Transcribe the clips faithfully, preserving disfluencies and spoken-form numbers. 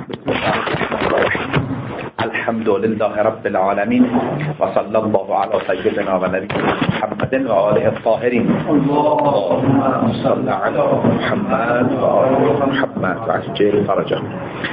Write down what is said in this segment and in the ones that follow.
بسم الله الرحمن الرحیم. الحمد لله رب العالمین و صلی الله علی سیدنا و نبینا محمد و آله الطاهرین. اللهم صل علی محمد و آل محمد و عجل فرجهم.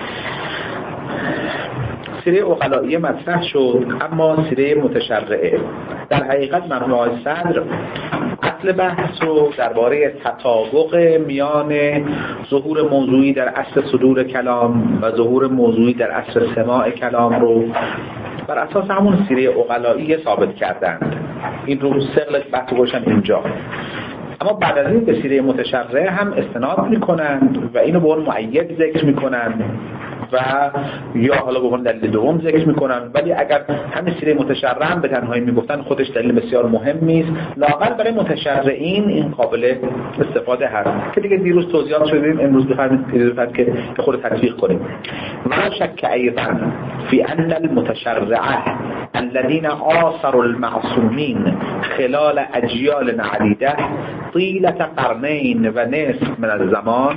سیره عقلائیه مطرح شد، اما سیره متشرعه در حقیقت مرحوم صدر اصل بحث رو درباره تطابق میان ظهور موضوعی در اصل صدور کلام و ظهور موضوعی در اصل سماع کلام رو بر اساس همون سیره عقلائیه ثابت کردند. این رو ثقل بحث گوشن اینجا، اما بعد از این به سیره متشرعه هم استناد میکنند و اینو به عنوان مؤید ذکر میکنند و یا حالا به عنوان دلیل دوم ذکر میکنن. ولی اگر همین سیره متشرع هم به تنهایی میگفتن خودش دلیل بسیار مهمی است، لااقل برای متشرعین این قابل استفاده هست که دیگه دیروز توضیحات شدیم، امروز بفرمایید که به خود تطبیق کنیم. ولا شک ایضا فی ان المتشرعه الذين آثروا المعصومین خلال اجیال عدیده طیلة قرنین و نصف من الزمان،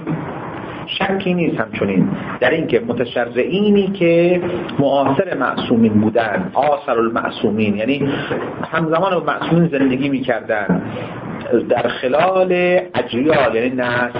شکی نیست همچنین در این که متشرعینی که معاصر معصومین بودن، آثر المعصومین یعنی همزمان با معصومین زندگی میکردن، در خلال اجیال یعنی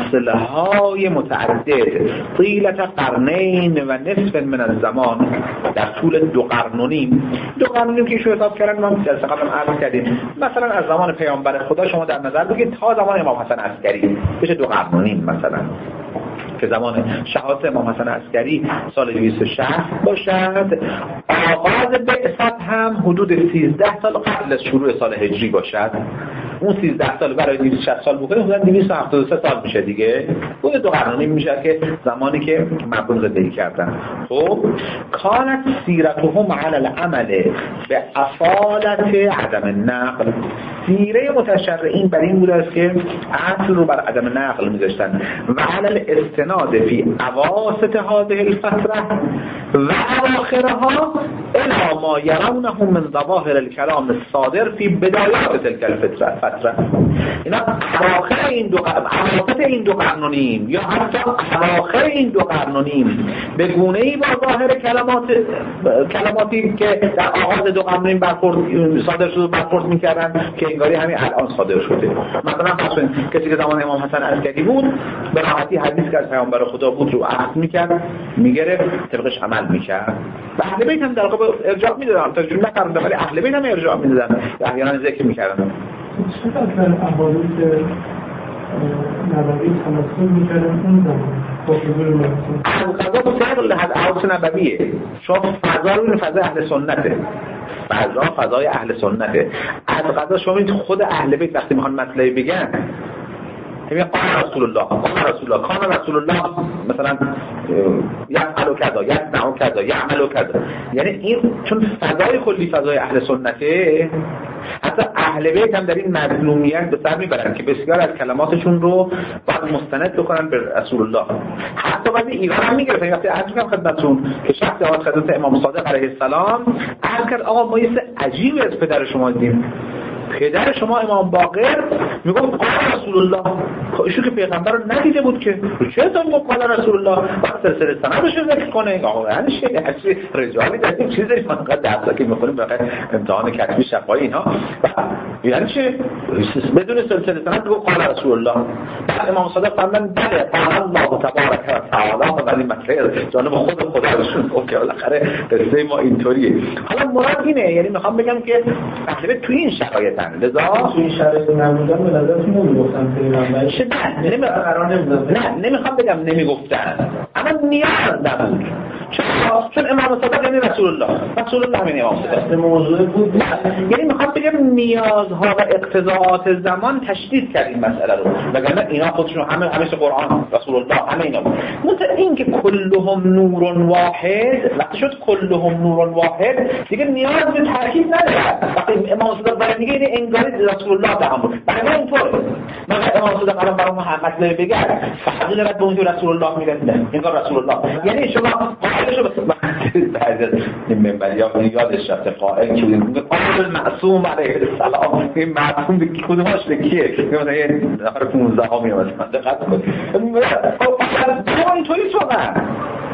نسلهای متعدد، طیلة قرنین و نصف من الزمان، در طول دو قرن و نیم. دو قرن و نیم که شو حساب کردن، ما جلسه قبل عرض کردیم مثلا از زمان پیامبر خدا شما در نظر بگید تا زمان امام حسن عسکری بشه دو قرن و نیم مثلا، که زمان شهادت امام حسن عسکری سال دویست و شصت باشد، آغاز بعثت هم حدود سیزده سال قبل از شروع سال هجری باشد. اون سیزده سال برای دویست و شصت سال بکنه حدود دویست و هفتاد و سه سال میشه دیگه، اون دو قرن و نیم میشه که زمانی که مردم زندگی کردن. خب کانت سیرتهم علی العمل به اصالت عدم النقل، سیره متشرعین بر این بوده است که اصل رو بر عدم نقل میذاشتن و علی الاستناد فی اواسط هذه الفتره و اواخرها الی ما یرونه من ظواهر الكلام الصادر فی بدایات تلك الفتره. اینا اواخر این دو قرن، اواسط این دو قرن و نیم یا حتی اواخر این دو قرن و نیم به گونه‌ای با ظاهر کلمات کلماتی که در آغاز دو قرن و نیم برخورد صادر شده برخورد می‌کردن که انگاری همین الان صادر شده. مثلا فرض کسی که زمان امام حسن عسکری بود به راحتی حدیث که از پیامبر خدا بود رو اخذ می‌کرد، می‌گرفت، طبقش عمل می‌کرد. و اهل بیت هم در واقع ارجاع می‌دادن، ترجمه نکردن ولی اهل بیت هم ارجاع می‌دادن، احیانا ذکر می‌کردن. چقدر احادیث نبوی تمثل می‌کردن اون زمان با حضور معصوم؟ از قضا فضل احادیث نبویه، شما فضا رو این فضای اهل سنته، فضا فضای اهل سنته. از قضا شما این خود اهل بیت وقتی میخوان مطلبی بگن میگن قال رسول الله، قال رسول الله، کان رسول الله مثلا یعمل کذا، یصنع کذا، یعمل کذا، یعنی این چون فضای کلی فضای اهل سنته، حتی اهل بیت هم در این مظلومیت به سر میبرن که بسیار از کلماتشون رو باید مستند بکنن به رسول الله. حتی بعد ایران هم میگرفتن. وقتی عرض میکنم خدمتتون که شخص آقا خدمت امام صادق علیه السلام عرض کرد آقا ما یه عجیبی از پدر شما دیدیم، پدر شما امام باقر میگفت قال رسول الله. خب ایشون که پیغمبر رو ندیده بود که چه تا میگفت قال رسول الله؟ بعد سلسله سندش رو ذکر کنه. آقا یعنی چه اصلی رجالی در این چیزی فقط درسا که میخونیم واقعا امتحان کتبی شفاهی اینها، یعنی چه بدون سلسله سند میگفت قال رسول الله. بعد امام صادق فرمودن بله قال الله تبارک و تعالی، ولی مسئله جانب خود خدایشون اوکی بالاخره قصه ما اینطوریه. حالا مراد اینه، یعنی میخوام بگم که اهل تو این شرایط لذا تو این شرایط نمودن به نظرتون نمیگفتن پیغمبر چه؟ نه نمیگفتن، قرار نمیدادن. نه نمیخوام بگم نمیگفتن، اما نیاز نبود. چون چون امام صادق یعنی رسول الله، رسول الله همین امام صادق موضوع بود. یعنی میخوام بگم نیازها و اقتضاعات زمان تشدید کرد این مسئله رو، وگرنه اینا خودشون همه همیشه قرآن رسول الله همه اینا بود. مثل این که کلهم نور واحد، وقتی شد کلهم نور واحد دیگه نیاز به تاکید نداره. وقتی امام صادق برای دیگه این انگاری رسول الله به هم بود. برای اینطوره من امام صادق الان برای ما هم مطلب بگم فضیل بعد به اون رسول الله میرسه انگار رسول الله، یعنی شما قائلشو بعد این منبریا یادش رفته قائل که میگه قائل معصوم علیه السلام. این معصوم به کدومش کیه؟ مثلا یه نفر پانزده ها میاد مثلا دقت کنید. خب اینطوری شدن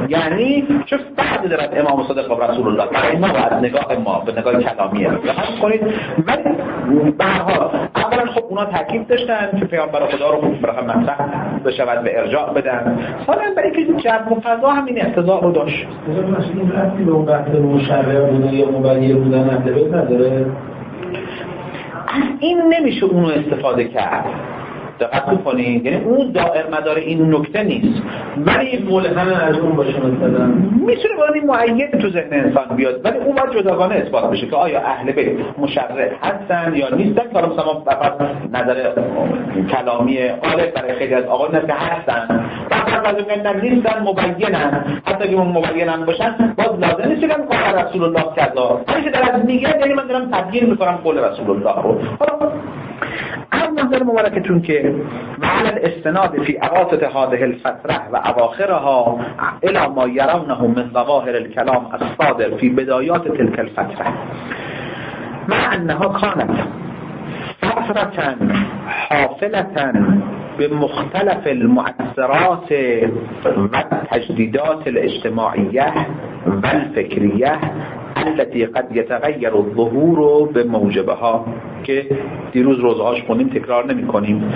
یعنی چه فرقی دارد امام صادق و رسول الله؟ برای ما و از نگاه ما به نگاه کلامیه رحم کنید. ولی به هر حال اولا خب اونا تاکید داشتن که پیامبر خدا رو خوب برای مطرح بشود به ارجاع بدن. ثانیا برای که جو و فضا همین اقتضا رو داشت. مثلا این رفتی به اون بحث مشرع بودن یا مبین بودن اهل بیت نداره؟ از این نمیشه اونو استفاده کرد. دقت کنید، یعنی اون دائر مدار این نکته نیست، ولی ملهم از اون باشه مثلا میتونه باید این معید تو ذهن انسان بیاد، ولی اون باید جداگانه اثبات بشه که آیا اهل بیت مشرع هستن یا نیستن. که مثلا فقط نظر کلامی غالب برای خیلی از آقایون هست که هستن، فقط از اون نیستن مبینن، حتی که اون مبینن باشن باز لازم نیست که قول رسول الله کذا همیشه در از میگه، یعنی من دارم تبیین میکنم قول رسول الله رو. حالا از نظر مبارکتون که وعلى الاستناد في اواسط هذه الفتره و اواخرها الى ما يرونه من ظواهر الكلام الصادر في بدايات تلك الفتره مع انها كانت فتره حافله بمختلف المؤثرات والتجديدات الاجتماعيه والفكريه التي قد يتغير الظهور بموجبها، که دیروز روزهاش خونیم تکرار نمی کنیم.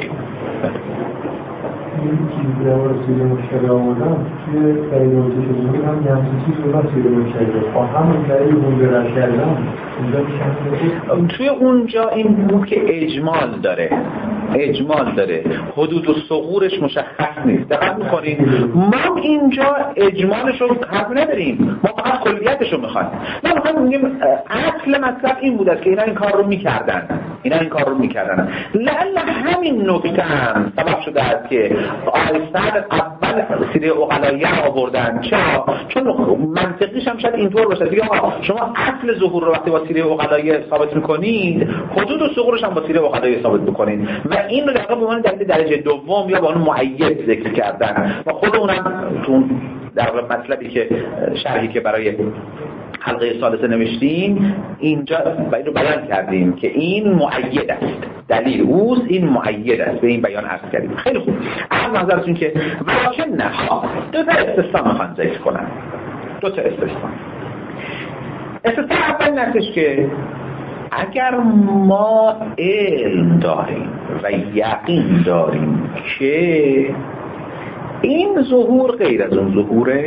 این چیزی رو سیده مشکل آمدن توی تریدوزی که بودیم هم یه همچین چیز رو سیده مشکل با همون ترید بونده رش کردن توی اونجا این بود که اجمال داره اجمال داره حدود و ثغورش مشخص نیست. دقت می‌کنید ما اینجا اجمالش رو حرف نداریم، ما فقط کلیتش رو می‌خوایم. ما می‌خوایم بگیم اصل مطلب این بود است که اینا این کار رو می‌کردن اینا این کار رو می‌کردن لعل همین نکته هم سبب شده است که آیستر اول سیره عقلاییه آوردن. چرا؟ چون منطقیش هم شاید اینطور باشه دیگه شما اصل ظهور رو وقتی با سیره عقلاییه ثابت می‌کنید، حدود و ثغورش هم با سیره عقلاییه ثابت می‌کنید و این رو در واقع به عنوان دلیل درجه دوم یا به عنوان معید ذکر کردن و خود اونم تو در واقع مطلبی که شرحی که برای حلقه ثالثه نوشتیم اینجا باید رو بیان کردیم که این معید است، دلیل اوست، این معید است، به این بیان عرض کردیم. خیلی خوب. از نظرتون که ولکن نه دو تا استثنا میخوان ذکر کنن. دو تا استثنا. استثنا اول نستش که اگر ما علم داریم و یقین داریم که این ظهور غیر از اون ظهوره،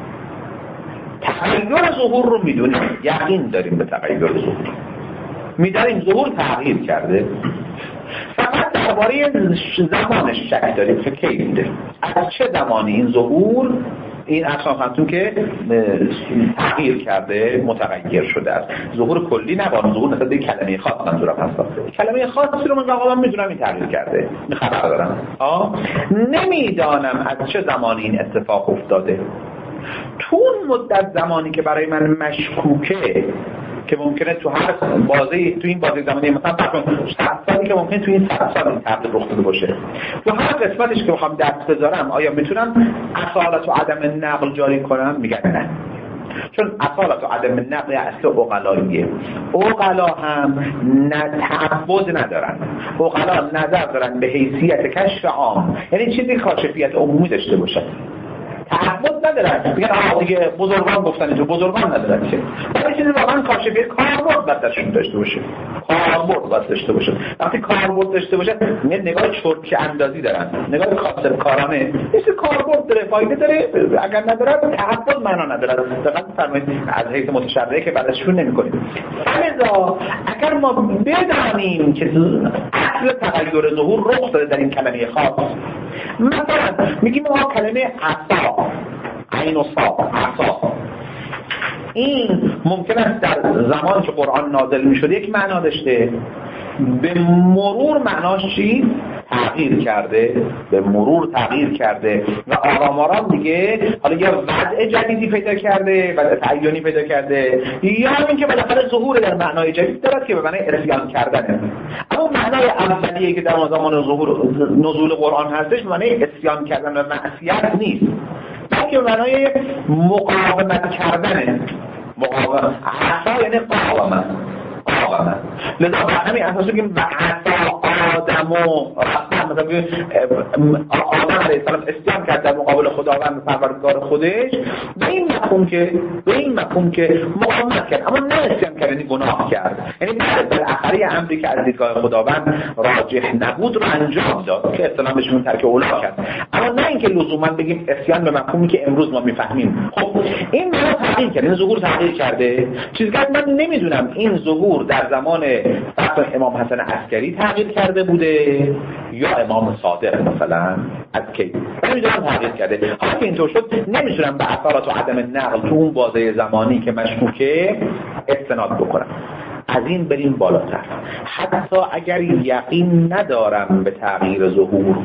تغییر ظهور رو میدونیم، یقین داریم به تغییر ظهور، میدونیم ظهور تغییر کرده، فقط درباره زمانش شک داریم که کی بوده، از چه زمانی این ظهور این اصلا همتون که تغییر کرده متغیر شده است. ظهور کلی نبان، ظهور نسبت به کلمه خاص منظورم هست. کلمه خاصی رو من واقعا میدونم این تغییر کرده، می خبر دارم. آه نمیدانم از چه زمانی این اتفاق افتاده. تو اون مدت زمانی که برای من مشکوکه که ممکنه تو هر بازه تو این بازه زمانی مثلا فکر صد سالی که ممکنه تو این صد سال این تغییر رخ داده باشه، تو هر قسمتش که بخوام دست بذارم آیا میتونم اصالت و عدم نقل جاری کنم؟ میگن نه، چون اصالت و عدم نقل اصل عقلاییه. عقلا هم نه تعبد ندارن، عقلا نظر دارن به حیثیت کشف عام، یعنی چیزی کاشفیت عمومی داشته باشه، تعبد ندارن. میگن آقا دیگه بزرگان گفتن تو بزرگان ندارن که ولی چیزی واقعا کاشفیت کاربرد باید درشون داشته باشه، کاربرد باید داشته باشه. وقتی کاربرد داشته باشه نگاه چرت اندازی دارن، نگاه کاسب کارانه نیست، کاربرد داره، فایده داره. اگر نداره تعبد معنا نداره. دقت فرمایید از حیث متشرعه که بعدشون نمی‌کنیم. لذا اگر ما بدانیم که اصل تغییر ظهور رخ داده در این کلمه خاص، مثلا میگیم ما کلمه عصا، عین و صا، عصا، این ممکن است در زمان که قرآن نازل میشد یک معنا داشته، به مرور معناش چی؟ تغییر کرده، به مرور تغییر کرده و آرام آرام دیگه حالا یا وضع جدیدی پیدا کرده، وضع تعیینی پیدا کرده، یا همین که بالاخره ظهور در معنای جدید دارد که به معنای اسیان کردنه. اما معنای اولیه که در زمان ظهور نزول قرآن هستش به معنای اسیان کردن و معصیت نیست، بلکه به معنای مقاومت کردنه. مقاومت عصا یعنی قاومت، قاومت. لذا به همین اساس بگیم و عصا آدم و رفتن نه مثلا آدم علیه السلام اسیان کرد در مقابل خداوند پروردگار خودش، به این مفهوم که به این مفهوم که مقاومت کرد، اما نه اسیان کرد یعنی گناه کرد، یعنی بالاخره امری که از دیدگاه خداوند راجح نبود رو انجام داد که اصطلاحاً بهشون ترک اولا کرد، اما نه اینکه لزوما بگیم اسیان به مفهومی که امروز ما میفهمیم. خب این ما تغییر کرد، این ظهور تغییر کرده. چیزی من نمیدونم این ظهور در زمان فرض امام حسن عسکری تغییر کرده بوده یا امام صادق مثلا از کی، نمیدونم تغییر کرده. حالا که اینطور شد نمیتونم به اثرات و عدم نقل تو اون بازه زمانی که مشکوکه استناد بکنم. از این بریم بالاتر، حتی اگر یقین ندارم به تغییر ظهور،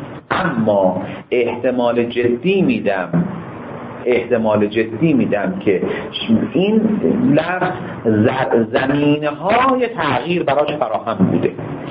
اما احتمال جدی میدم احتمال جدی میدم که این لفظ زمینه های تغییر براش فراهم بوده،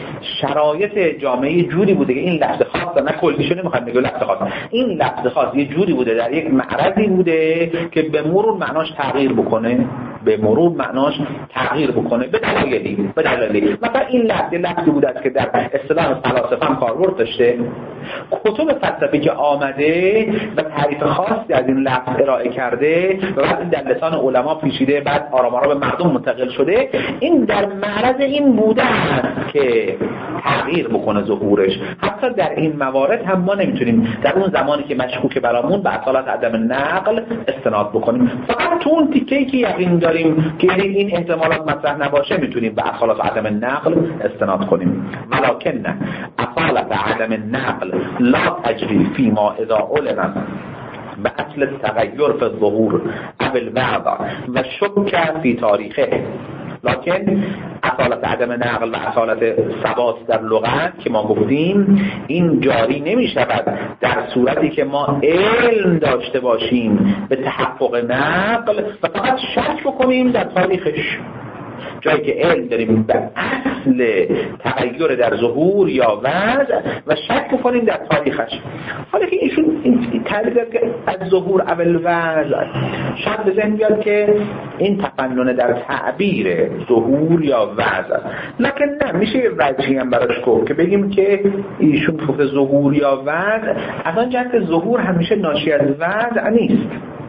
شرایط جامعه جوری بوده که این لفظ خاص نه کلیشو نمیخواد بگم لفظ خاص، این لفظ خاص یه جوری بوده در یک معرضی بوده که به مرور معناش تغییر بکنه، به مرور معناش تغییر بکنه به دلایلی به دلایلی مثلا این لفظ لفظی بوده است که در اصطلاح فلاسفه هم کاربرد داشته. کتب فلسفی که آمده و تعریف خاصی از این لفظ ارائه کرده و بعد در لسان علما پیچیده، بعد آرام آرام به مردم منتقل شده، این در معرض این بوده است که تغییر بکنه ظهورش. حتی در این موارد هم ما نمیتونیم در اون زمانی که مشکوک برامون به اصالت عدم نقل استناد بکنیم، فقط تو اون تیکه‌ای که یقین داریم که این احتمالات مطرح نباشه میتونیم به اصالت عدم نقل استناد کنیم. ولکن اصالت عدم نقل لا تجری فيما اذا علم به اصل تغییر فی الظهور او الوضع و شک فی تاریخه. لکن اصالت عدم نقل و اصالت ثبات در لغت که ما گفتیم این جاری نمی شود در صورتی که ما علم داشته باشیم به تحقق نقل و فقط شک بکنیم در تاریخش. جایی که علم داریم به اصل تغییر در ظهور یا وضع و شک بکنیم در تاریخش. حالا که ایشون این تعریف کرد که از ظهور اول وضع، شاید به ذهن بیاد که این تفنن در تعبیر ظهور یا وضع، لکن نه میشه یه وجهی هم براش گفت که بگیم که ایشون گفته ظهور یا وضع، از آن جهت ظهور همیشه ناشی از وضع نیست،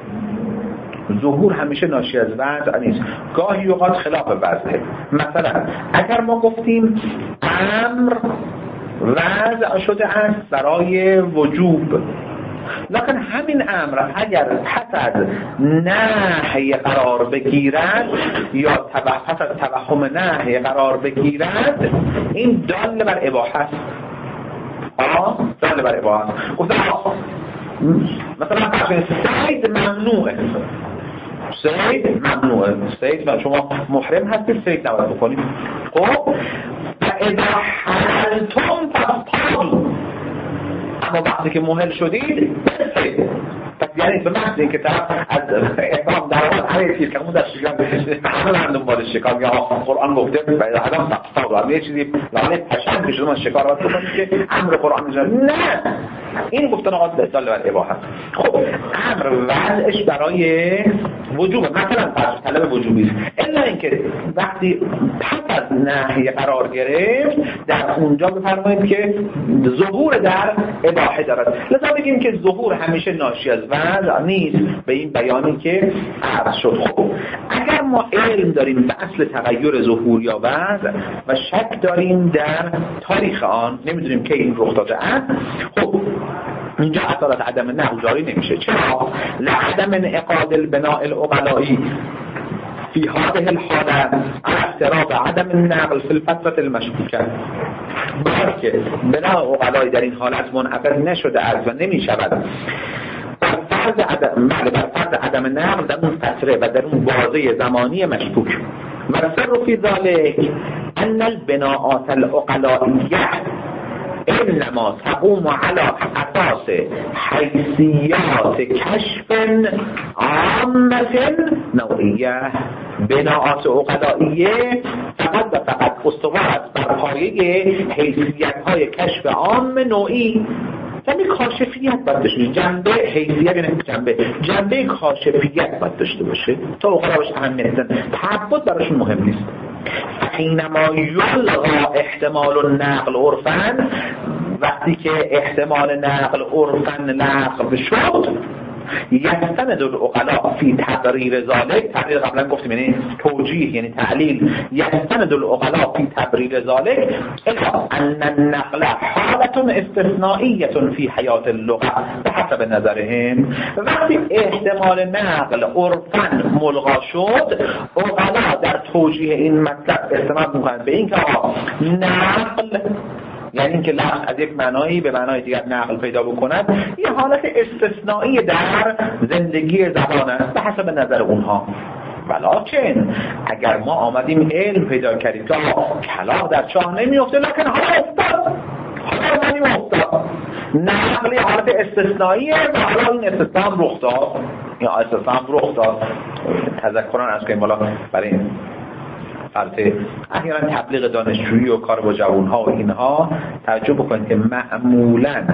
ظهور همیشه ناشی از وضع نیست، گاهی اوقات خلاف وضعه. مثلا اگر ما گفتیم امر وضع شده است برای وجوب، لکن همین امر اگر پس از نهی قرار بگیرد یا پس از توهم نهی قرار بگیرد این دال بر اباحه است. آه دال بر اباحه است. گفتم مثلا سید ممنوعه، سید ممنوعه، سید و شما محرم هستید سید نباید بکنید. خب و اذا حلتم فاصطادوا، اما وقتی که محل شدید بسید. پس یعنی به محض اینکه طرف از احرام در آن هر چیز که همون در شکار بشه همه هم دنبال شکار، یا قرآن گفته و آدم فاصطادوا، یه چیزی لعنه پشنگ که شما شکار باید بکنید که امر قرآن میشه. نه، این گفتن آقا دال بر اباحه. خب امر وضعش برای وجوب، مثلا طلب وجوبی است، الا اینکه وقتی پس از نهی قرار گرفت در اونجا بفرمایید که ظهور در اباحه دارد. لذا بگیم که ظهور همیشه ناشی از وضع نیست به این بیانی که عرض شد. خب اگر ما علم داریم به اصل تغییر ظهور یا وضع و شک داریم در تاریخ آن، نمیدونیم که این رخ داده است، خب اینجا اصالت عدم نقل جاری نمیشه. چرا؟ لعدم انعقاد البناء العقلایی فی هذه الحالة اعتراض عدم النقل فی الفترة المشکوکه، بلکه بناء عقلایی در این حالت منعقد نشده است و نمی شود بر فرض عدم بر فرض عدم نقل در اون فتره و در اون بازه زمانی مشکوک. و سر فی ذلك ان البناءات العقلائیه انما تقوم على اساس حیثیات کشف عامه نوعیه. بناءات عقلائیه فقط و فقط استوار است بر پایه حیثیت های کشف عام نوعی. یعنی کاشفیت باید داشته، جنبه حیثیت یعنی جنبه جنبه کاشفیت باید داشته باشه تا عقلا باشه اهمیت ندن، تعبد براشون مهم نیست. حینما یلغا احتمال النقل عرفاً، وقتی که احتمال نقل عرفاً نقل شد یستند العقلاء فی تبریر ذالک، تبریر قبلا گفتیم یعنی توجیه یعنی تعلیل، یستند العقلاء فی تبریر ذالک الا ان النقل حالت استثنائیه فی حیات اللغه به حسب نظرهم. وقتی احتمال نقل عرفاً ملغا شد عقلاء در توجیه این مطلب استناد میکنند به این که نقل یعنی اینکه لفظ از یک معنایی به معنای دیگر نقل پیدا بکند یه حالت استثنایی در زندگی زبان است به حسب نظر اونها. ولکن اگر ما آمدیم علم پیدا کردیم که کلام در چاه نمیفته لکن حالا افتاد حالا منیم افتاد نقل یه حالت استثنائیه و حالا این استثناء رخ داد یا استثناء رخ داد تذکران از که بالا برای این البته احیانا تبلیغ دانشجویی و کار با جوانها و اینها توجه بکنید که معمولا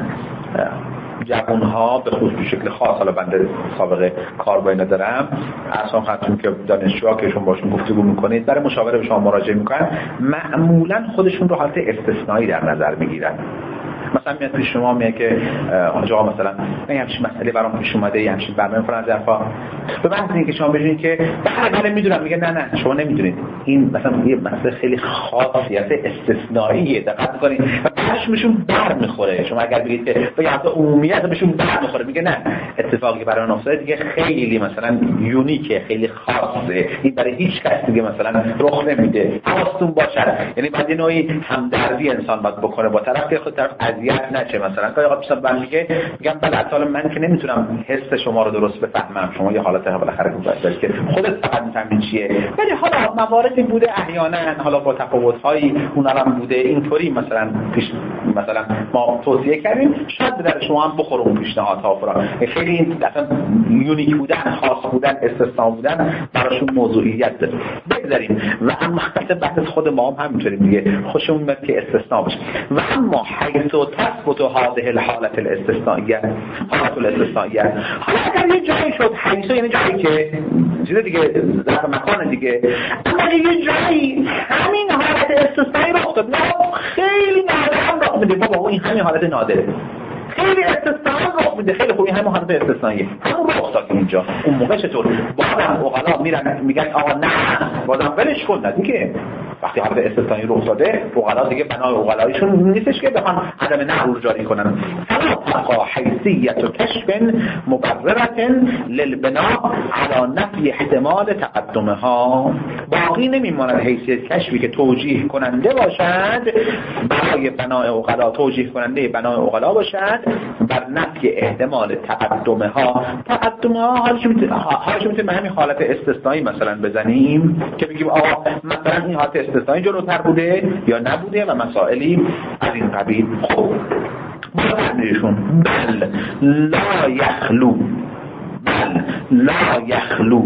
جوانها به خصوص به شکل خاص، حالا بنده سابقه کار با اینا دارم، اصلا خاطرم که دانشجوها که شما باشون گفتگو میکنید برای مشاوره به شما مراجعه میکنن معمولا خودشون رو حالت استثنایی در نظر میگیرن. مثلا میاد پیش شما میگه که آقا مثلا من همچین مسئله برام پیش اومده یه همچین برنامه فلان ظرفا به محض اینکه شما ببینید که بله بله میدونم میگه نه نه شما نمیدونید این مثلا یه مسئله خیلی خاصیت استثنائیه دقت کنید و بعدش بهشون بر میخوره. شما اگر بگید که به حالت عمومیت بهشون بر میخوره میگه نه اتفاقی برای من افتاده دیگه خیلی مثلا یونیکه خیلی خاصه این برای هیچ کس دیگه مثلا رخ نمیده. حواستون باشه یعنی بعد نوعی همدردی انسان باید بکنه با طرف که خود طرف اذیت نشه. مثلا گاهی اوقات مثلا من میگه میگم بله اصلا من که نمیتونم حس شما رو درست بفهمم شما یه حالت بالاخره داشت که خودت فقط میفهمی چیه ولی حالا مواردی بوده احیانا حالا با تفاوت‌های اونها هم بوده اینطوری مثلا پیش مثلا ما توصیه کردیم شاید در شما هم بخوره اون پیشنهادها فرا خیلی اصلا یونیک بودن خاص بودن استثنا بودن براشون موضوعیت داره بگذاریم. و اما بحث خود ما هم همینطوری میگه خوشمون میاد که استثنا باشه. و اما حیث تثبت هذه الحالت الاستثنائیه حالت الاستثنائیه حالا اگر یه جایی شد حیث یعنی جایی که چیز دیگه ظرف مکان دیگه اما یه جایی همین حالت استثنایی رخ داد نه خیلی نادر رخ میده بابا این همین حالت نادره خیلی استثنایی رخ میده خیلی خوبی همین حالت استثنائیه همون رخ داد اینجا اون موقع چطور بازم عقلا میرن میگن آقا نه بازم ولش کن نه دیگه وقتی حالت استثنایی رخ داده عقلا دیگه بنای عقلایشون نیستش که بخوان عدم نقل رو جاری کنن. فلا تبقى حیثیت کشف مبررة للبناء على نفی احتمال تقدمها باقی نمیماند حیثیت کشفی که توجیه کننده باشد برای بنای عقلا توجیه کننده بنای عقلا باشد بر نفی احتمال تقدمها. تقدمها حالش میتونه حالش میتونه همین حالت استثنایی مثلا بزنیم که بگیم آقا مثلا این حالت استثنایی جلوتر بوده یا نبوده و مسائلی از این قبیل. خب بازنشون بل لا یخلو بل لا یخلو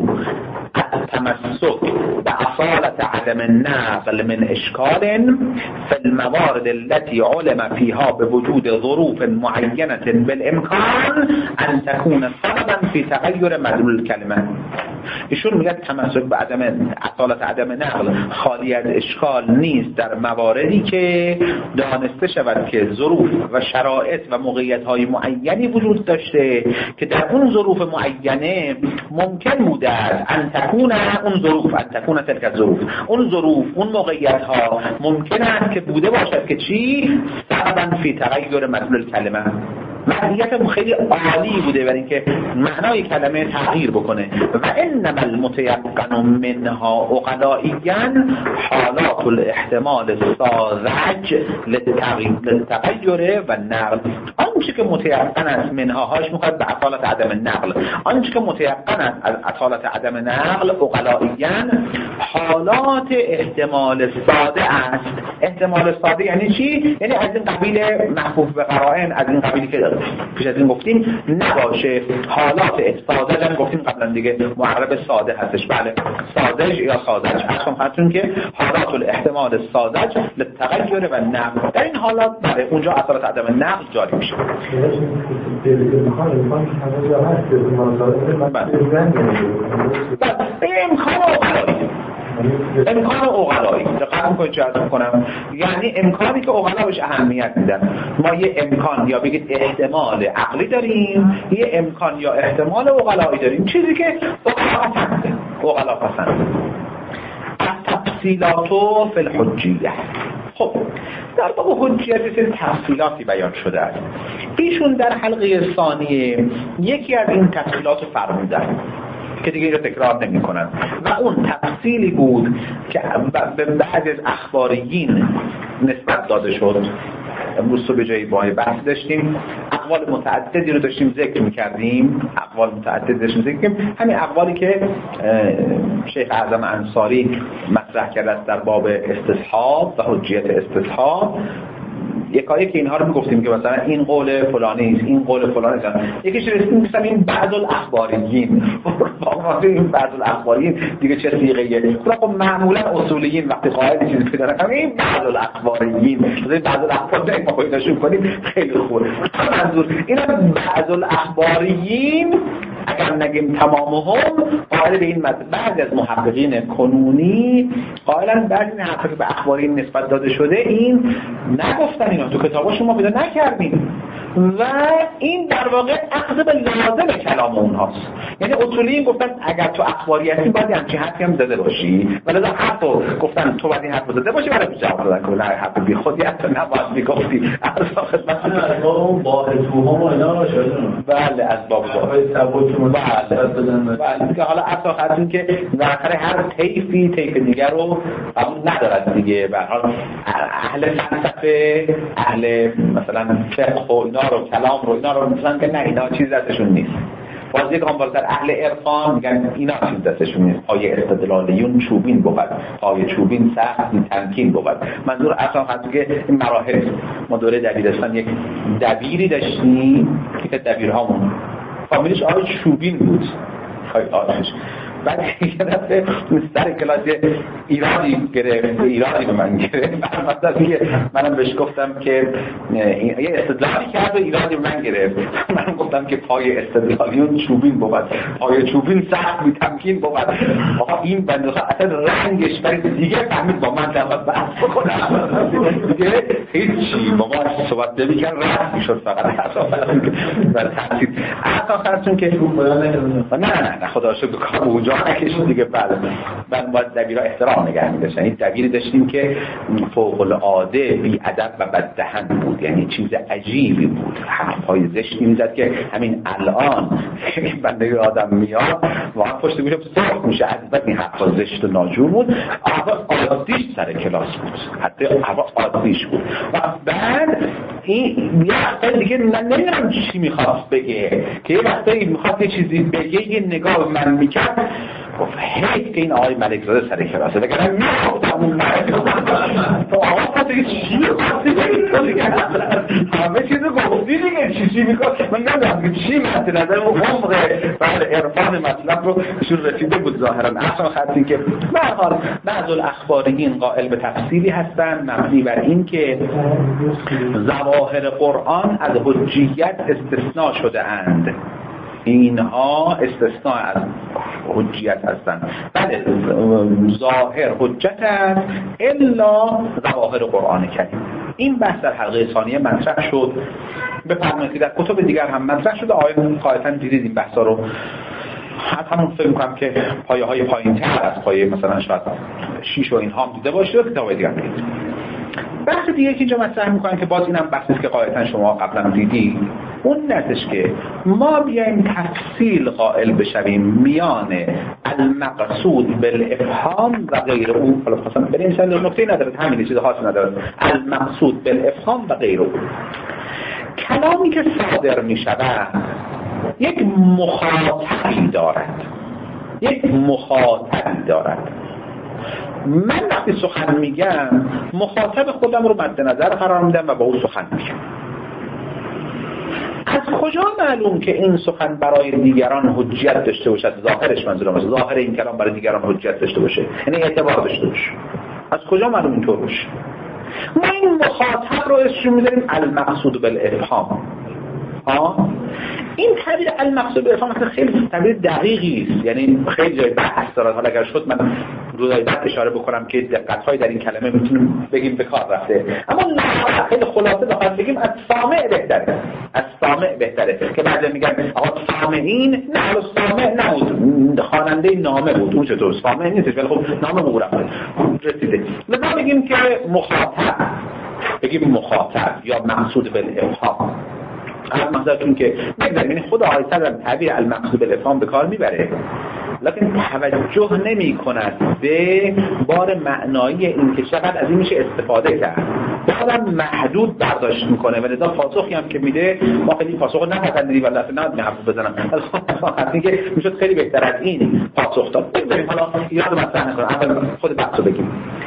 التمسك بأصالة عدم النقل من إشكال في الموارد التي علم فيها بوجود ظروف معينة بالإمكان أن تكون سببا في تغير مدلول الكلمة. ایشون میگه تمسک به عدم اصالت عدم نقل خالی از اشکال نیست در مواردی که دانسته شود که ظروف و شرایط و موقعیت‌های معینی وجود داشته که در اون ظروف معینه ممکن بوده است ان تکون اون ظروف ان تکون تلک الظروف اون ظروف اون موقعیت‌ها ممکن است که بوده باشد که چی سبباً فی تغییر مدلول الکلمه معنیت خیلی عالی بوده برای اینکه معنای کلمه تغییر بکنه. و انما المتيقن منها عقلائيا حالات الاحتمال الساذج للتغییر و نقل. آنچه که متيقن است منها هاش میخواد به اصالت عدم نقل آنچه که متيقن است از اصالت عدم نقل عقلائيا حالات احتمال ساده است. احتمال ساده یعنی چی؟ یعنی از این قبیل محفوظ به قرائن از این قبیلی که پیش از این گفتیم نباشه. حالات ساده هم گفتیم قبلا دیگه معرب ساده هستش. بله ساده یا ساذج اصلا خاطرون که حالات الاحتمال ساذج للتغیر و نقل در این حالات بله اونجا اصالت عدم نقل جاری میشه. بله امکان امکان عقلایی دقت می‌کنید چه عرض می‌کنم، یعنی امکانی که عقلا بهش اهمیت میدن. ما یه امکان یا بگید احتمال عقلی داریم، یه امکان یا احتمال عقلایی داریم، چیزی که عقلا پسنده عقلا پسنده تفصیلات فی الحجیه. خب در باب حجیت تفصیلاتی بیان شده است. ایشون در حلقه ثانیه یکی از این تفصیلات رو فرمودن که دیگه رو تکرار نمی کنن و اون تفصیلی بود که به بعضی از اخباریین نسبت داده شد. امروز تو به جای باه بحث داشتیم، اقوال متعددی رو داشتیم ذکر می‌کردیم، اقوال متعدد داشتیم ذکر می‌کردیم، همین اقوالی که شیخ اعظم انصاری مطرح کرده در باب استصحاب و حجیت استصحاب. یکایی که اینها رو میگفتیم که مثلا این قول فلانی است، این قول فلانی است، یکیش رسیدیم مثلا این بعض الاخباریین این بعض الاخباریین دیگه چه صیغه‌ایه؟ خب معمولا اصولیین وقتی قاعده چیزی پیدا نکنن این بعض الاخباریین مثلا بعض الاخباریین ما پیداشون کنیم خیلی خوبه. منظور اینا بعض الاخباریین اگر نگیم تمامهم قائل به این مطلب. بعضی از محققین کنونی قائلن بعضی این حرفی که به اخباریین نسبت داده شده این نگفتن، اینا تو کتاباشون ما پیدا نکردیم و این در واقع اخذ به لازم کلام اونهاست. یعنی اصولیین گفتن اگر تو اخباری هستی باید همچین حرفی هم زده باشی، ولی حرفو گفتن تو باید این حرف زده باشی، ولی جواب دادن که نه حرف بی خودی حتی نباید میگفتی. از خدمت اسباب باحثوها و اینا شده. بله اسباب بله بله که حالا اصلا خاطر که در آخر هر طیفی طیف دیگر رو قبول ندارد دیگه. به هر حال اهل فلسفه، اهل مثلا فقه و اینا رو کلام رو اینا رو مثلا که نه اینا چیز دستشون نیست. باز یک بالاتر اهل عرفان میگن اینا چیز دستشون نیست. پای استدلالیون چوبین بود، پای چوبین سخت تمکین بود. منظور اصلا خاطر که این مراحل ما دوره دبیرستان یک دبیری داشتیم که دبیرهامون فامیلش آقای چوبین بود. آقای آتش بعد یه دفعه سر کلاس ایرانی گرفت، ایرانی به من گرفت. مثلا که منم بهش گفتم که یه استدلالی کرد و ایرانی به من گرفت. من گفتم که پای استدلالیون چوبین بود، پای چوبین سخت بی تمکین بود. آقا این بنده اصلا رنگش برای دیگه فهمید با من دعوت بحث بکنم دیگه هیچی با ما صحبت نمی‌کرد، رد می‌شد فقط برای تحصیل. اصلا خاطرتون که نه نه نه خدا شکر کار اونجا نکشید دیگه. بله من باید دبیرها احترام نگه می‌داشتن. این دبیری داشتیم که فوق العاده بی ادب و بددهن بود، یعنی چیز عجیبی بود، حرفای زشتی می‌زد که همین الان بنده آدم میاد واقعا پشت گوشم سرخ میشه از بس این حرفا زشت و ناجور بود. اول عادیش سر کلاس بود، حتی اول عادیش بود و بعد این یه وقتا دیگه من نمیدونم چی میخواست بگه که یه وقتایی میخواست یه چیزی بگه، یه نگاه من میکرد گفت حیف که این آقای ملک زاده سر کلاسه دیگه من میخواستم اون ملک تو آقا دیگه چی میخواستی بگی دیگه همه چیزو گفتی دیگه چی چی میخواست من نمیدونم چی مطلب نظر اون عمق بله عرفان مطلب رو شون رسیده بود ظاهرا. اصلا خاطر که به هر حال بعض الاخباریین قائل به تفصیلی هستن مبنی بر این که ظواهر قرآن از حجیت استثناء شده اند. اینها استثناء از حجیت هستند. بله ظاهر حجت است الا ظواهر قرآن کریم. این بحث در حلقه ثانیه مطرح شد. بفرمایید در کتب دیگر هم مطرح شده. آیه قاعدتاً دیدید این بحثا رو. حتما فکر می‌کنم که پایه های پایین‌تر از پایه مثلا شاید شیش و اینها هم دیده باشید و کتابای دیگر دیدید. بحث دیگه که اینجا مطرح می‌کنن که باز اینم بحثی که قاعدتاً شما قبلا دیدید، اون نتش که ما بیایم تفصیل قائل بشویم میان المقصود بالافهام و غیر اون. حالا مثلا برای این نکته نداره، همین چیز خاصی نداره. المقصود بالافهام و غیر اون کلامی که صادر می‌شود یک مخاطبی دارد، یک مخاطبی دارد. من وقتی سخن میگم مخاطب خودم رو مد نظر قرار میدم و با او سخن میگم. از کجا معلوم که این سخن برای دیگران حجیت داشته باشد؟ ظاهرش منظورم است، ظاهر این کلام برای دیگران حجیت داشته باشه، یعنی اعتبار داشته باشه. از کجا معلوم اینطور باشه؟ ما این مخاطب رو اسمش میذاریم المقصود بالافهام. ها این تعبیر المقصود بالافهام مثلا خیلی تعبیر دقیقی است، یعنی خیلی جای بحث داره. حالا اگر شد من روزای بعد اشاره بکنم که دقت‌های در این کلمه میتونیم بگیم به کار رفته، اما نه خیلی خلاصه بخوام بگیم از سامع بهتره، از سامع بهتره که بعضی میگن آقا سامعین، نه حالا سامع نبود، خواننده نامه بود، اون چطور سامع نیست ولی خب نامه بود رسیده. لذا بگیم که مخاطب، بگیم مخاطب یا مقصود بالافهام. از منظورتون که بگذاریم خود آقای صدر تعبیر المقصود بالافهام به کار میبره، لیکن توجه نمی کند به بار معنایی این که چقدر از این میشه استفاده کرد، بخاطر محدود برداشت میکنه و لذا پاسخی هم که میده ما خیلی پاسخ نپسندیدیم ولی اصلا نمیدونم حرف بزنم، ولی که میشد خیلی بهتر از این پاسخ داد. بگذاریم حالا یاد مطرح نکنم، اول خود بحثو بگیم.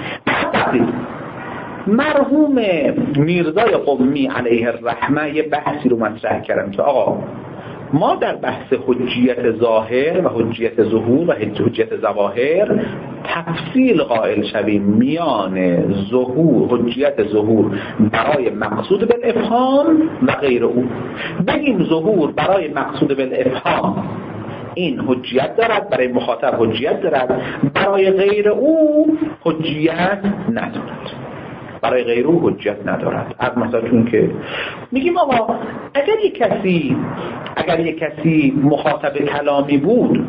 مرحوم میرزای قمی علیه الرحمه یه بحثی رو مطرح کردم که آقا ما در بحث حجیت ظاهر و حجیت ظهور و حجیت ظواهر تفصیل قائل شویم میان ظهور، حجیت ظهور برای مقصود بالافهام و غیر او. بگیم ظهور برای مقصود بالافهام این حجیت دارد، برای مخاطب حجیت دارد، برای غیر او حجیت ندارد، برای غیر او حجت ندارد. از مثلا چون که میگیم آقا اگر یک کسی اگر یک کسی مخاطب کلامی بود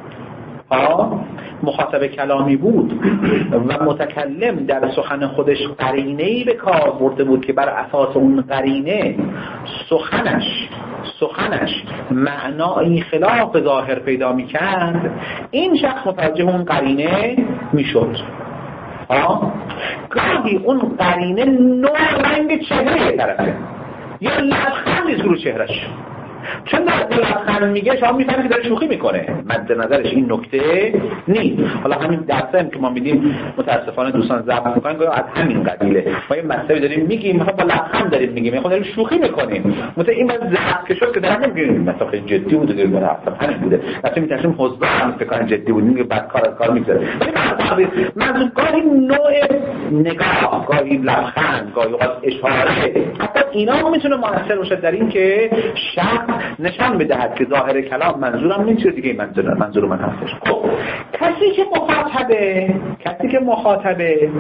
ها مخاطب کلامی بود و متکلم در سخن خودش قرینه‌ای به کار برده بود که بر اساس اون قرینه سخنش سخنش معنایی خلاف ظاهر پیدا می‌کرد، این شخص متوجه اون قرینه میشد. آه؟ گاهی اون قرینه نوع رنگ چهره طرفه یا لبخندی رو چهرش، چون در لبخند میگه شما میفهمید که داره شوخی میکنه، مد نظرش این نکته نیست. حالا همین درسه هم که ما میدیم متاسفانه دوستان ضبط میکنن گاهی از همین قبیله، ما یه مسئله داریم میگیم مثلا با لبخند داریم میگیم میخوام داریم شوخی میکنیم، مثلا این باز ضبط که شد که در نمیگیم مثلا خیلی جدی بود دیگه، مثلا همین بوده، مثلا میتونیم حضور هم فکر جدی بود میگه بعد کار از کار میگذره. ولی منظور گاهی نوع نگاه، گاهی لبخند، گاهی اشاره، حتی اینا هم میتونه مؤثر باشه در این که شخص نشان بدهد که ظاهر کلام منظورم نیست دیگه، منظور منظور من هستش. خب کسی که مخاطبه کسی که مخاطبه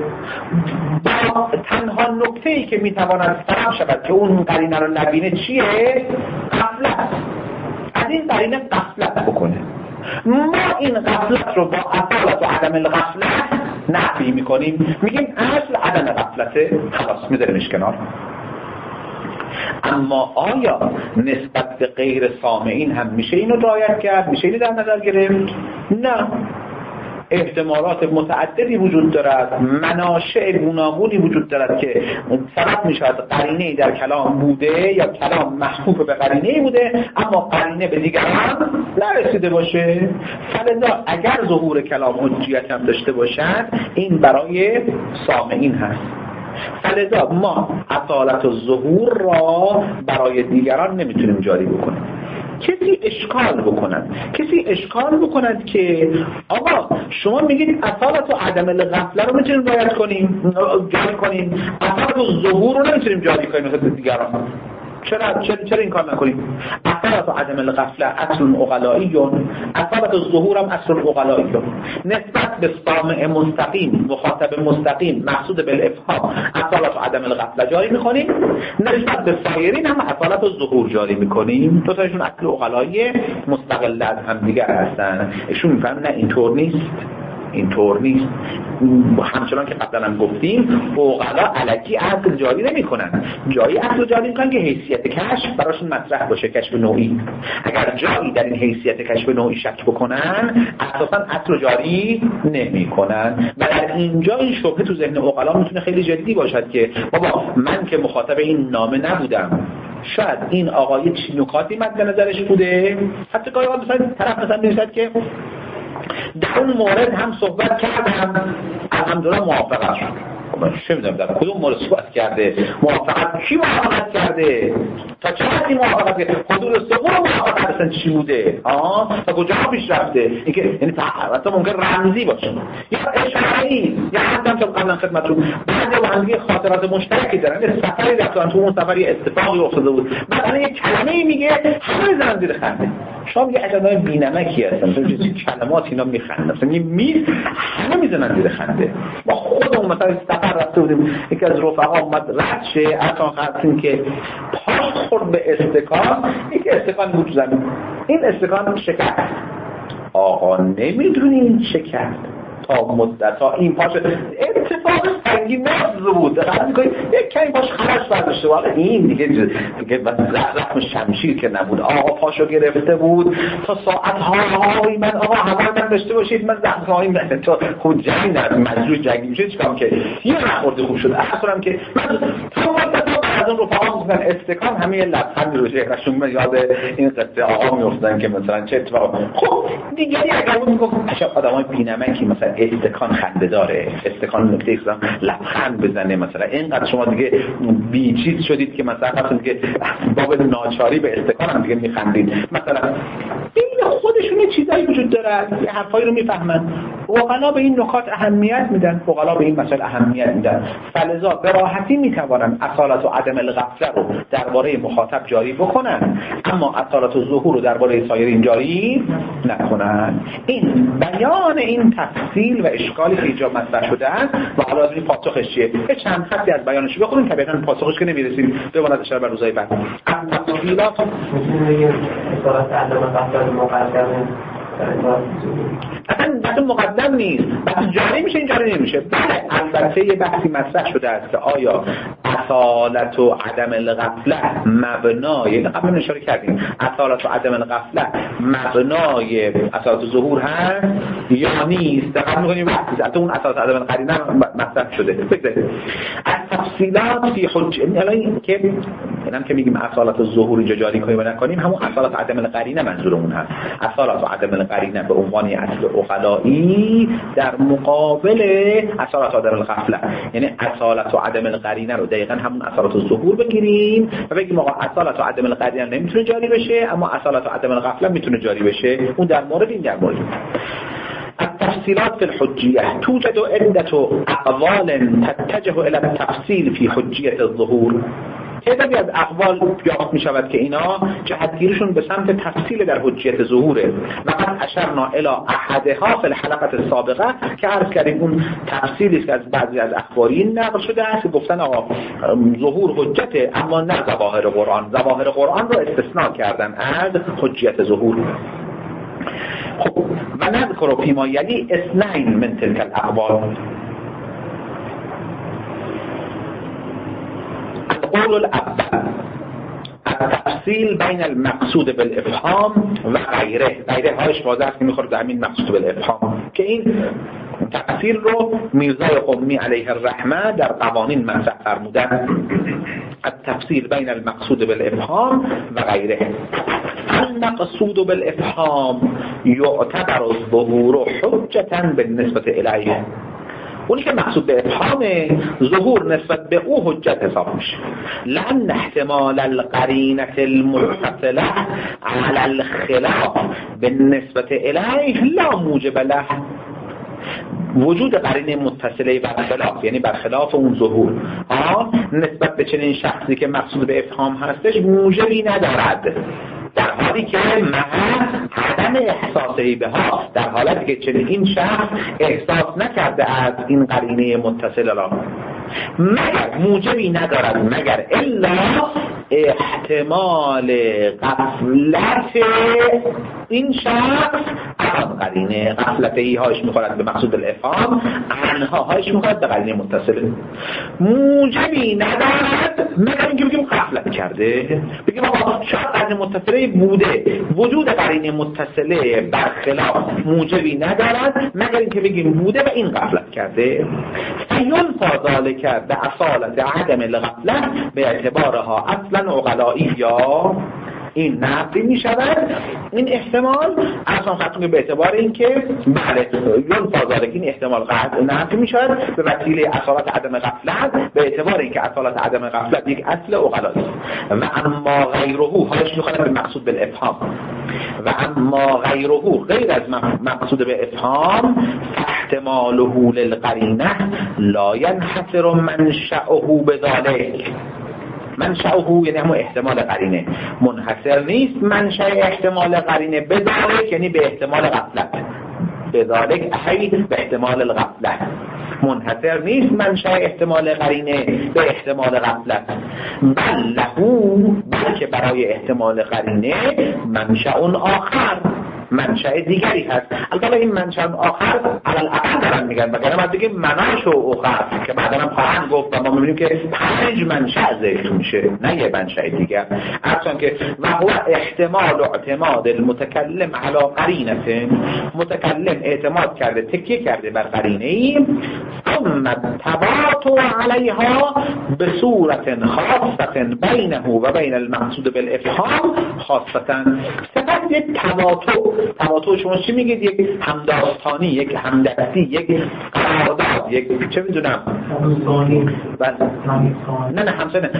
با تنها نکته‌ای که میتواند فهم شود که اون قرینه رو نبینه چیه؟ غفلت. از این قرینه غفلت بکنه. ما این غفلت رو با اصالت و عدم الغفلت نفی میکنیم، میگیم اصل عدم غفلته، خلاص میذاریمش کنار. اما آیا نسبت به غیر سامعین هم میشه اینو رعایت کرد؟ میشه اینو در نظر گرفت؟ نه. احتمالات متعددی وجود دارد، مناشع گوناگونی وجود دارد که سبب میشود قرینه‌ای در کلام بوده یا کلام محفوظ به قرینه‌ای بوده اما قرینه به دیگران نرسیده باشه. فلذا اگر ظهور کلام حجیت هم داشته باشد این برای سامعین هست. فلذا ما اصالت و ظهور را برای دیگران نمیتونیم جاری بکنیم. کسی اشکال بکنند کسی اشکال بکند که آقا شما میگید اصالت و عدم الغفله رو میتونیم رعایت کنیم جاری کنیم، اصالت و ظهور رو نمیتونیم جاری کنیم مثل دیگران، چرا چرا چرا این کار نکنیم؟ اصالت و عدم الغفله اصل عقلائیون، اصالت و ظهور هم اصل عقلائیون. نسبت به سامع مستقیم، مخاطب مستقیم، مقصود بالافهام اصالت و عدم الغفله جاری میکنیم، نسبت به سایرین هم اصالت و ظهور جاری میکنیم. دو تاشون اصل عقلایی مستقل از هم دیگر هستن. ایشون میفهمن نه اینطور نیست، اینطور نیست. همچنان که قبلا هم گفتیم عقلا الکی اصل جاری نمی کنن، جایی اصل جاری میکنن که حیثیت کشف براشون مطرح باشه، کشف نوعی. اگر جایی در این حیثیت کشف نوعی شک بکنن اساسا اصل جاری نمی کنن و در اینجا این شبهه تو ذهن عقلا میتونه خیلی جدی باشد که بابا من که مخاطب این نامه نبودم، شاید این آقای چه نکاتی مد نظرش بوده. حتی گاهی مثلا طرف مثلا میگه که در اون مورد هم صحبت کردم الحمدلله موافقم شد. چه میدونم در کدوم مورد صحبت کرده، موافقت کی موافقت کرده، تا چه حدی موافقت کرده، حدود ثبور موافقت اصلا چی بوده، آها تا کجا پیش رفته، اینکه یعنی حتی ممکن رمزی باشه یا اشاره‌ای یا حتی هم که قبلا خدمتتون بعضی با هم خاطرات مشترکی دارن، سفری رفتن تو اون سفری اتفاقی افتاده بود، مثلا یک کلمه‌ای میگه همه میزنن زیر خنده، شما یه عجبای بی‌نمکی هستن تو چیزی کلمات اینا میخندن، مثلا می همه میزنن زیر خنده. ما خودمون مثلا سفر رفته بودیم، یکی از رفقا اومد رد شه اصلا خواستیم که پاش خورد به استکان، یک استکان بود زمین، این استکان شکست. آقا نمیدونین چه کرد تا مدت ها این پاش اتفاق سنگین نبض بود، دقیق میکنید یک کمی پاش خلش برداشته، واقعا این دیگه دیگه زخم شمشیر که نبود، آقا پاشو گرفته بود تا ساعت های من آقا هوا من داشته باشید من زخم های من تو خود جنگی نرد مجروح جنگی میشه چیکام که یه نخورده خوب شد اصلا که من تا مدت ها از اون رفقا میگن استکان همه لبخند رو شکرشون من یاد این قصه آقا میافتادن که مثلا چه اتفاق. خب دیگری اگر بود میگفت عجب آدمای بی‌نمکی مثلا استکان خنده داره، استکان نکته ایستم لبخند بزنه، مثلا اینقدر شما دیگه بی چیز شدید که مثلا وقتی که باب ناچاری به استکان هم دیگه میخندید، مثلا بین خودشون چیزایی وجود داره، یه حرفایی رو میفهمن، عقلا به این نکات اهمیت میدن، عقلا به این مسائل اهمیت میدن، فلذا به راحتی میتوانن اصالت و عدم الغفله رو درباره مخاطب جاری بکنن، اما اصالت و ظهور رو درباره سایرین جاری نکنن. این بیان این تفصیل و اشکالی که اینجا مطرح شده است و حالا این پاسخش چیه؟ یه چند خطی از بیانش بخونیم، طبعاً پاسخش که نمیرسیم بماند اشاره بر روزهای بعد. تفصیلات اصالت عدم الغفله مقدمه اصلا بحث مقدم نیست، بحث جاری میشه این جاری نمیشه. بله البته یه بحثی مطرح شده است که آیا اصالت و عدم الغفله مبنای، قبلا اشاره کردیم اصالت و عدم الغفله مبنای اصالت و ظهور هست یا نیست، دقیق میکنیم بحثی حتی اون اصالت و عدم القرینه مطرح شده. بگذارید از تفصیلات فی حجه الان که اینم که میگیم اصالت و ظهور اینجا جاری کنیم و نکنیم، همون اصالت و عدم القرینه منظورمون هست. اصالت و عدم قرینه به عنوان اصل عقلایی در مقابل اصالت و عدم الغفله، یعنی اصالت و عدم القرینه رو دقیقاً همون اصالت و ظهور بگیریم و بگیم آقا اصالت و عدم القرینه نمیتونه جاری بشه اما اصالت و عدم الغفله میتونه جاری بشه. اون در مورد این در مورد التفصيلات في الحجية توجد عدة أقوال تتجه إلى التفصيل في حجية الظهور. تعدادی از اقوال یافت می شود که اینا جهتگیرشون به سمت تفصیل در حجیت ظهوره. و قد اشرنا الى احدها فی الحلقه السابقه که عرض کردیم اون تفصیلی که از بعضی از اخبارین نقل شده است که گفتن آقا ظهور حجته اما نه ظواهر قرآن، ظواهر قرآن رو استثناء کردن از حجیت ظهور. خب و نذکر فیما یلی اثنین من تلک الاقوال. القول الاول التفصیل بین المقصود بالافهام و غیره. غیره هایش واضح است که میخوره در همین مقصود بالافهام که این تفصیل رو میرزای قمی علیه الرحمه در قوانین مطرح فرمودن. التفصیل بین المقصود بالافهام و غیره. المقصود بالافهام یعتبر الظهور حجة بالنسبة الیه. اونی که مقصود به افهامه ظهور نسبت به او حجت حساب میشه. لأن احتمال القرینة المتصلة على الخلاف بالنسبة الیه لا موجب له. وجود قرینه متصله بر خلاف یعنی بر خلاف اون ظهور ها نسبت به چنین شخصی که مقصود به افهام هستش موجبی ندارد، در حالی که محض عدم احساسه بها، در حالتی که چنین این شخص احساس نکرده از این قرینه متصله را، مگر موجبی ندارد مگر الا احتمال غفلت این شخص از قرینه. غفلت ای هایش میخورد به مقصود الافهام، عنها هایش میخورد به قرینه متصله. موجبی ندارد مگر اینکه بگیم غفلت کرده، بگیم آقا شاید قرینه متصله بوده، وجود قرینه متصله برخلاف موجبی ندارد مگر اینکه بگیم بوده و این غفلت کرده. فیون فاضاله کرد به اصالت عدم الغفله به اعتبارها اصلا عقلایی یا این نفی می شود. این احتمال اصلا خطون به اعتبار این که بله یون فازالک این احتمال قطع نفی می شود به وسیله اصالت عدم غفلت، به اعتبار این که اصالت عدم غفلت یک اصل عقلایی و اما غیره حالش میخواد به مقصود بالافهام و اما غیره غیر از مقصود به افهام احتماله للقرینه لا ينحصر منشأه بذلك. منشأه یعنی همون احتمال قرینه، منحصر نیست منشأ احتمال قرینه بذلك یعنی به احتمال غفلت، بذلك ای به احتمال الغفلت، منحصر نیست منشأ احتمال قرینه به احتمال غفلت، بل له بلکه برای احتمال قرینه منشأ آخر، منشأ دیگری هست. البته این منشأ آخر علل اقل دارن میگن وگرنه باید بگیم مناشو آخر که بعدا هم خواهند گفت و ما میبینیم که پنج منشأ ذکر میشه نه یه منشأ دیگر. اصلا که و هو احتمال اعتماد المتکلم علی قرینه، متکلم اعتماد کرده تکیه کرده بر قرینه ای ثم تباطؤ علیها به صورت خاصه بینه و بین المقصود بالافهام خاصه. سپس یک تباطؤ، تباطؤ شما چی میگید؟ یک همداستانی، یک همدستی، یک قرارداد، یک چه میدونم همداستانی بله نه نه همسانه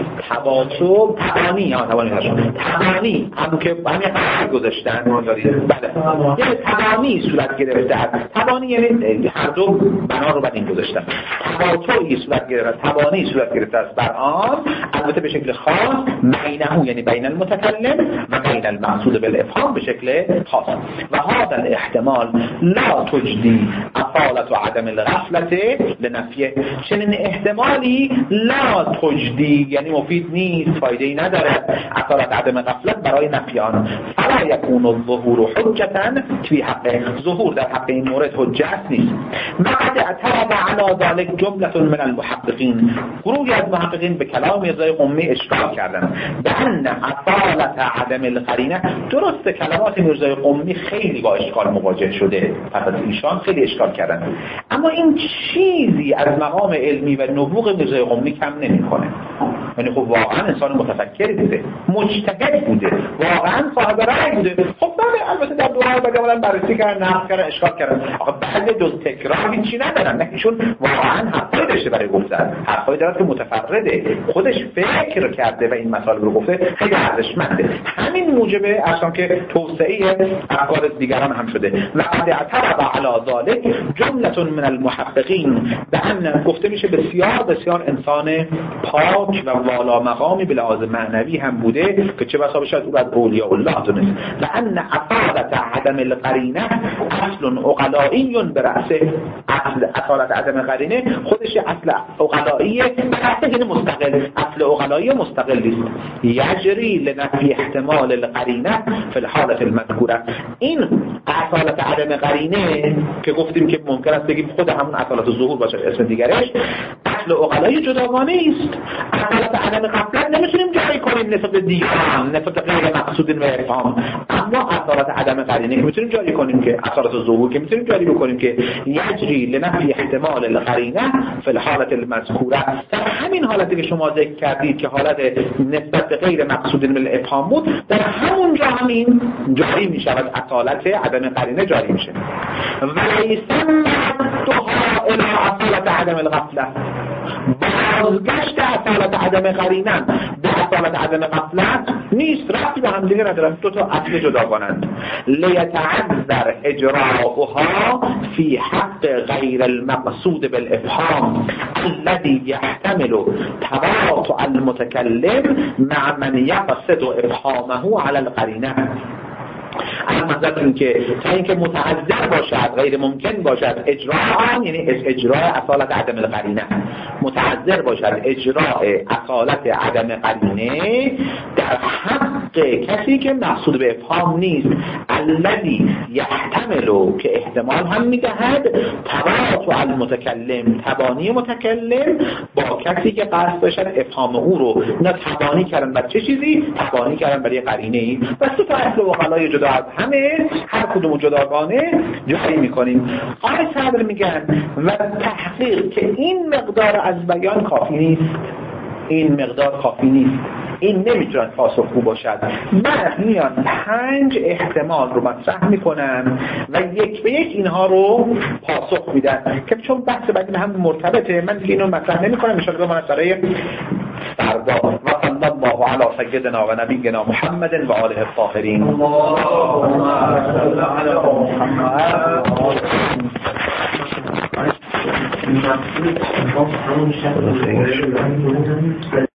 تباطؤ تبانی یا تبانی هستن تبانی هم که همین قرار گذاشتن بله یعنی تبانی صورت گرفته هست. تبانی یعنی هر دو بنا رو بر این گذاشتن. تباطؤی صورت گرفته، تبانی صورت گرفته است بر آن، البته به شکل خاص بینه یعنی بین المتکلم و بین المقصود بالافهام به شکل خاص. و هذا الاحتمال لا تجدي اصالت و عدم الغفلت لنفیه. چنین احتمالی لا تجدی یعنی مفید نیست، فایده ای نداره اصالت عدم غفلت برای نفی آن. فلا یکون الظهور حجتا فی حقه، ظهور در حق این مورد حجت نیست. بعد اعتراض علی ذلك جمله من المحققین، گروهی از محققین به کلام میرزای قمی اشکال کردن به ان اصالت عدم القرینه. درست کلمات میرزای قمی خیلی با اشکال مواجه شده، فقط ایشان خیلی اشکال کردن، اما این چیزی از مقام علمی و نبوغ میرزای قمی کم نمیکنه. یعنی خب واقعا انسان متفکری بوده، مجتهد بوده، واقعا صاحب رأی بوده. خب بله البته در دوران بعد اولا بررسی کردن، نقد کردن، اشکال کردن، آخه بعد دو تکرار هیچی ندارن، نه چون واقعا حرفی داشته برای گفتن، حرفی داره که متفرده، خودش فکر کرده و این مسائل رو گفته، خیلی ارزشمنده. همین موجبه اصلا که توسعه افکار دیگران هم شده. و قد اعترض علی ذلك جمله من المحققین، به ان گفته میشه بسیار بسیار انسان پاک و والا مقامی به لحاظ معنوی هم بوده که چه بسا بشد او از اولیاء الله دونست. و ان اصالت عدم القرینه اصل عقلایی برأسه، اصل اصالت عدم قرینه خودش اصل عقلایی برأسه، یعنی مستقل، اصل عقلایی مستقل است. یجری لنفی احتمال القرینه فی الحالت المذکوره. این اصالت عدم قرینه که گفتیم که ممکن است بگیم خود همون اصالت ظهور باشه اسم دیگرش، اصل عقلایی جداگانه است. اصالت عدم غفلت نمیتونیم جاری کنیم نسبت دیگران، نسبت غیر مقصود و افهام، اما اصالت عدم قرینه که میتونیم جاری کنیم، که اصالت ظهور که میتونیم جاری بکنیم که یجری لنفی احتمال القرینه فی الحالت المذکوره. در همین حالتی که شما ذکر کردید که حالت نسبت به غیر مقصود و افهام بود، در همون جا همین جاری میشود، اصالت عدم قرینه جاری میشه. ولیسم دها الی اصالت عدم الغفله، بازگشت اصالت عدم قرینه به اصالت عدم غفلت نیست، ربطی به هم دیگه ندارن، دو تا اصل جداگانند. لیتعذر اجراؤها فی حق غیر المقصود بالافهام الذي يحتمل تواطؤ المتكلم مع من يقصد افهامه على القرینه. اما منظورم که تا اینکه متعذر باشد، غیر ممکن باشد اجراء آن، یعنی اجراء اصالت عدم القرینه، متعذر باشد اجراء اصالت عدم قرینه در حق کسی که مقصود به افهام نیست، الذی یحتمل که احتمال هم میدهد تواطؤ المتکلم، تبانی متکلم با کسی که قصد داشتن افهام او رو، نه تبانی کردن بر چه چیزی، تبانی کردن برای قرینه ای. و سه تا اصل وقلای جدا از همه هر کدوم جداگانه جاری میکنیم. آقای صدر میگن و تحقیق که این مقدار از بیان کافی نیست، این مقدار کافی نیست. این نمیتونه پاسخگو باشد. بعد میان پنج احتمال رو مطرح میکنن و یک به یک اینها رو پاسخ میدن که چون بحث بعدی هم مرتبطه من دیگه اینو مطرح نمیکنم، ان شاءالله بماند برای فردا. و صلی الله علی سیدنا و نبینا محمد و آله الطاهرین. اللهم صل علی محمد.